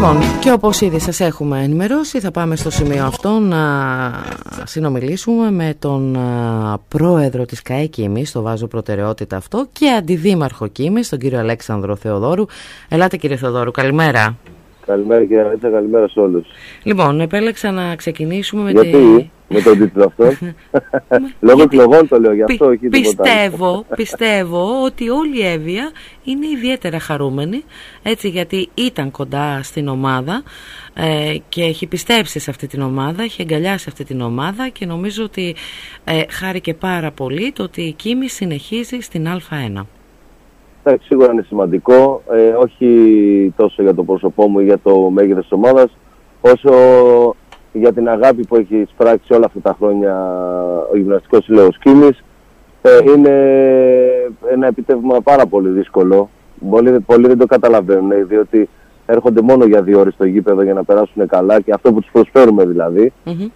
Λοιπόν, και όπως ήδη σας έχουμε ενημερώσει, θα πάμε στο σημείο αυτό να συνομιλήσουμε με τον πρόεδρο της ΚΑΕ Κίμης, το βάζω προτεραιότητα αυτό, και αντιδήμαρχο Κίμης, τον κύριο Αλέξανδρο Θεοδόρου. Ελάτε κύριε Θεοδόρου, καλημέρα. Καλημέρα κύριε Ανίτσα, καλημέρα σε όλους. Λοιπόν, επέλεξα να ξεκινήσουμε με με τον τίτλο αυτό. Λόγω εκλογών το λέω, γι' αυτό όχι πιστεύω ότι όλη η Εύβοια είναι ιδιαίτερα χαρούμενη, έτσι, γιατί ήταν κοντά στην ομάδα και έχει πιστέψει σε αυτή την ομάδα, έχει αγκαλιάσει αυτή την ομάδα και νομίζω ότι χάρηκε πάρα πολύ το ότι η Κίμη συνεχίζει στην Α1. Σίγουρα είναι σημαντικό, όχι τόσο για το πρόσωπό μου ή για το μέγεθος της ομάδας, όσο για την αγάπη που έχει σπράξει όλα αυτά τα χρόνια ο Γυμναστικός Σύλλογος Κίμης. Είναι ένα επιτεύγμα πάρα πολύ δύσκολο. Πολλοί δεν το καταλαβαίνουν, διότι έρχονται μόνο για 2 ώρες στο γήπεδο για να περάσουν καλά και αυτό που τους προσφέρουμε δηλαδή.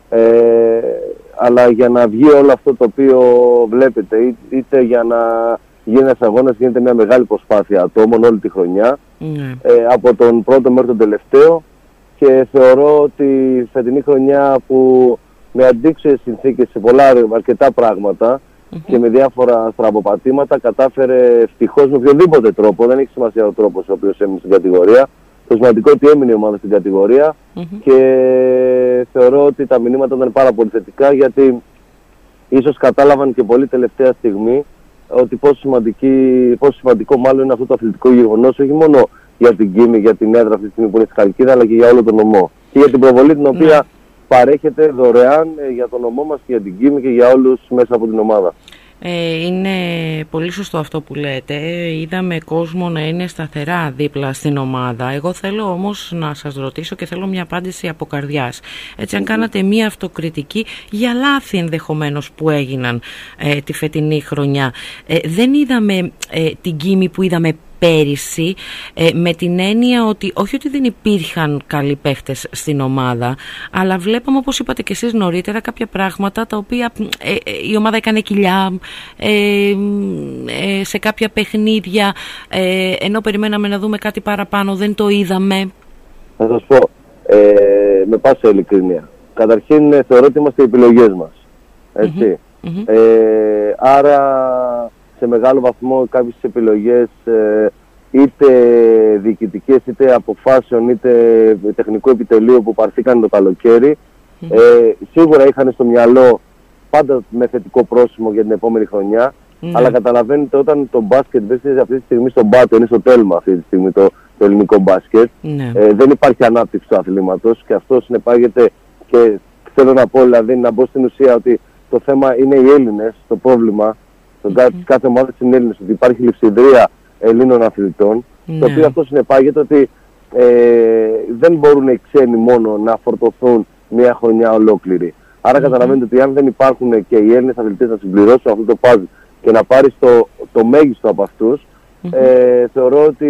Αλλά για να βγει όλο αυτό το οποίο βλέπετε, είτε για να γίνει ένας αγώνας, γίνεται μια μεγάλη προσπάθεια ατόμων όλη τη χρονιά, από τον πρώτο μέχρι τον τελευταίο. Και θεωρώ ότι η φετινή χρονιά, που με αντίξωες συνθήκες σε αρκετά πράγματα και με διάφορα στραβοπατήματα, κατάφερε ευτυχώς με οποιοδήποτε τρόπο, δεν έχει σημασία ο τρόπος ο οποίος έμεινε στην κατηγορία. Το σημαντικό ότι έμεινε η ομάδα στην κατηγορία και θεωρώ ότι τα μηνύματα ήταν πάρα πολύ θετικά, γιατί ίσως κατάλαβαν και πολύ τελευταία στιγμή ότι πόσο σημαντικό μάλλον είναι αυτό το αθλητικό γεγονός, όχι μόνο για την Κίμη, για την έδρα αυτή τη στιγμή που είναι στη Χαλκίδα, αλλά και για όλο τον νομό. Και για την προβολή την οποία παρέχεται δωρεάν για τον νομό μας και για την Κίμη και για όλους μέσα από την ομάδα. Είναι πολύ σωστό αυτό που λέτε. Είδαμε κόσμο να είναι σταθερά δίπλα στην ομάδα. Εγώ θέλω όμως να σας ρωτήσω και θέλω μια απάντηση από καρδιάς. Έτσι, αν κάνατε μια αυτοκριτική για λάθη ενδεχομένως που έγιναν τη φετινή χρονιά, δεν είδαμε την Κίμη που είδαμε πέρυσι, με την έννοια ότι όχι ότι δεν υπήρχαν καλοί παίχτες στην ομάδα, αλλά βλέπαμε, όπως είπατε και εσείς νωρίτερα, κάποια πράγματα τα οποία η ομάδα έκανε κοιλιά σε κάποια παιχνίδια, ενώ περιμέναμε να δούμε κάτι παραπάνω, δεν το είδαμε. Θα σας πω με πάσα ειλικρίνεια. Καταρχήν θεωρώ ότι είμαστε οι επιλογές μας, έτσι. Άρα σε μεγάλο βαθμό κάποιες επιλογές, είτε διοικητικές, είτε αποφάσεων, είτε τεχνικού επιτελείου που πάρθηκαν το καλοκαίρι, σίγουρα είχαν στο μυαλό πάντα με θετικό πρόσημο για την επόμενη χρονιά, αλλά καταλαβαίνετε, όταν το μπάσκετ βρίσκεται αυτή τη στιγμή στον πάτο, είναι στο τέλμα αυτή τη στιγμή το ελληνικό μπάσκετ, δεν υπάρχει ανάπτυξη του αθλήματος, και αυτό συνεπάγεται, και θέλω να πω δηλαδή, να μπω στην ουσία, ότι το θέμα είναι οι Έλληνες, το πρόβλημα. Κάθε ομάδα είναι Έλληνες, ότι υπάρχει λειψιδρία Ελλήνων αθλητών, το οποίο αυτό συνεπάγεται ότι δεν μπορούν οι ξένοι μόνο να φορτωθούν μια χρονιά ολόκληρη. Άρα καταλαβαίνετε ότι αν δεν υπάρχουν και οι Έλληνες αθλητές να συμπληρώσουν αυτό το puzzle και να πάρει το μέγιστο από αυτούς, θεωρώ ότι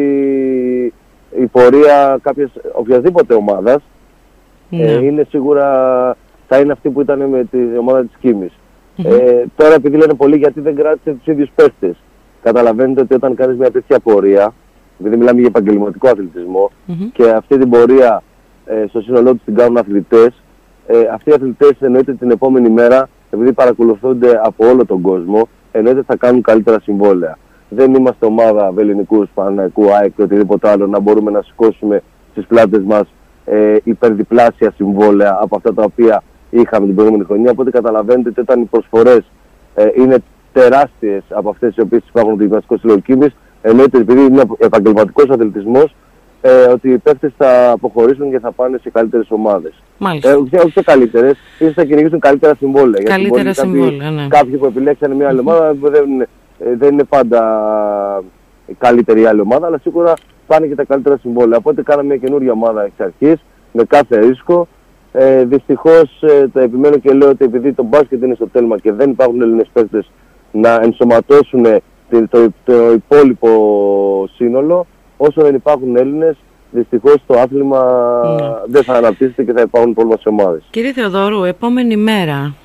η πορεία οποιασδήποτε ομάδας είναι σίγουρα, θα είναι αυτή που ήταν με την ομάδα της Κίμης. Τώρα, επειδή λένε πολύ γιατί δεν κράτησε τους ίδιους παίχτες, καταλαβαίνετε ότι όταν κάνεις μια τέτοια πορεία, επειδή μιλάμε για επαγγελματικό αθλητισμό, και αυτή την πορεία στο σύνολό τους την κάνουν αθλητές, αυτοί οι αθλητές εννοείται την επόμενη μέρα, επειδή παρακολουθούνται από όλο τον κόσμο, εννοείται θα κάνουν καλύτερα συμβόλαια. Δεν είμαστε ομάδα Βελληνικούς, Παναθηναϊκού, ΑΕΚ και οτιδήποτε άλλο να μπορούμε να σηκώσουμε στις πλάτες μας υπερδιπλάσια συμβόλαια από αυτά τα οποία είχαμε την προηγούμενη χρονιά. Οπότε καταλαβαίνετε ότι όταν οι προσφορές είναι τεράστιες από αυτές οι οποίες υπάρχουν στο Γυμναστικό Σύλλογο Κίμης, εννοείται, επειδή είναι επαγγελματικός αθλητισμός, ότι οι παίκτες θα αποχωρήσουν και θα πάνε σε καλύτερες ομάδες. Όχι σε καλύτερες, ίσως θα κυνηγήσουν καλύτερα συμβόλαια. Καλύτερα συμβόλαια, ναι. Κάποιοι που επιλέξανε μια άλλη ομάδα δεν είναι πάντα καλύτερη η άλλη ομάδα, αλλά σίγουρα πάνε και τα καλύτερα συμβόλαια. Οπότε κάναμε μια καινούργια ομάδα εξ αρχής, με κάθε ρίσκο. Δυστυχώς το επιμένω και λέω ότι επειδή το μπάσκετ είναι στο τέλμα και δεν υπάρχουν Έλληνες παίκτες να ενσωματώσουν το υπόλοιπο σύνολο, όσο δεν υπάρχουν Έλληνες, δυστυχώς το άθλημα δεν θα αναπτύσσεται και θα υπάρχουν πρόβλημα σε ομάδες. Κύριε Θεοδόρου, επόμενη μέρα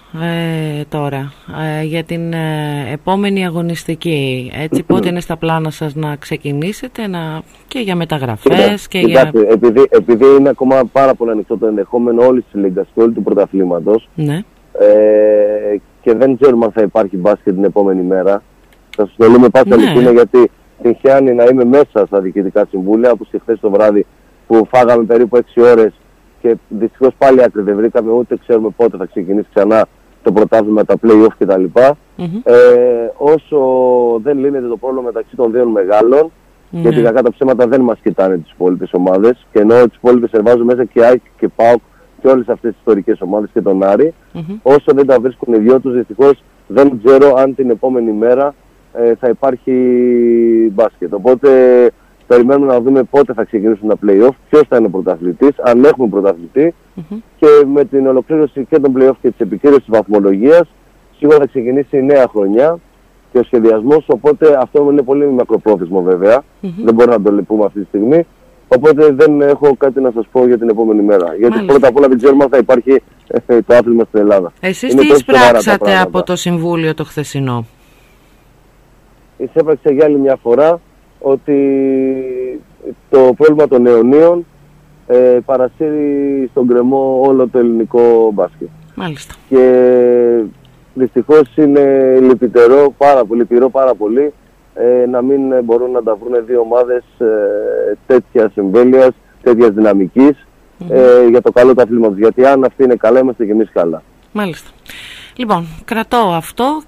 τώρα για την επόμενη αγωνιστική? Έτσι, πότε είναι στα πλάνα σας να ξεκινήσετε και για μεταγραφές? Επειδή είναι ακόμα πάρα πολύ ανοιχτό το ενδεχόμενο όλης της Λίγκας και όλου του πρωταθλήματος, ναι. Και δεν ξέρουμε αν θα υπάρχει μπάσκετ την επόμενη μέρα, θα σας το λέω με πάσα ειλικρίνεια, γιατί τυχαίνει να είμαι μέσα στα διοικητικά συμβούλια, όπως και χθες το βράδυ που φάγαμε περίπου 6 ώρες και δυστυχώς πάλι άκρη δεν βρήκαμε, ούτε ξέρουμε πότε θα ξεκινήσει ξανά το πρωτάθλημα, τα play-off κτλ. Όσο δεν λύνεται το πρόβλημα μεταξύ των δύο μεγάλων, γιατί κακά τα ψέματα δεν μας κοιτάνε τις υπόλοιπες ομάδες, και ενώ τις υπόλοιπες ερμάζουν μέσα και ΑΕΚ και ΠΑΟΚ και όλες αυτές τις ιστορικές ομάδες και τον Άρη, όσο δεν τα βρίσκουν οι δυο τους, δυστυχώς δεν ξέρω αν την επόμενη μέρα θα υπάρχει μπάσκετ. Οπότε περιμένουμε να δούμε πότε θα ξεκινήσουν τα play-off, ποιος θα είναι ο πρωταθλητής, αν έχουμε πρωταθλητή, και με την ολοκλήρωση και των play-off και της επικύρωσης της βαθμολογίας σίγουρα θα ξεκινήσει η νέα χρονιά και ο σχεδιασμός, οπότε αυτό είναι πολύ μακροπρόθεσμο βέβαια, δεν μπορούμε να το λυπούμε αυτή τη στιγμή, οπότε δεν έχω κάτι να σας πω για την επόμενη μέρα. Γιατί πρώτα απ' όλα δεν ξέρουμε αν θα υπάρχει το άθλημα στην Ελλάδα. Εσείς τι εισπράξατε από το Συμβούλιο το χθεσινό? Εισέπραξε για άλλη μια φορά ότι το πρόβλημα των αιωνίων παρασύρει στον γκρεμό όλο το ελληνικό μπάσκετ. Μάλιστα. Και δυστυχώς είναι λυπηρό πάρα πολύ να μην μπορούν να τα βρουν δύο ομάδες τέτοιας εμβέλειας, τέτοιας δυναμικής για το καλό του αθλήματος. Γιατί αν αυτή είναι καλά, είμαστε και εμείς καλά. Μάλιστα. Λοιπόν, κρατώ αυτό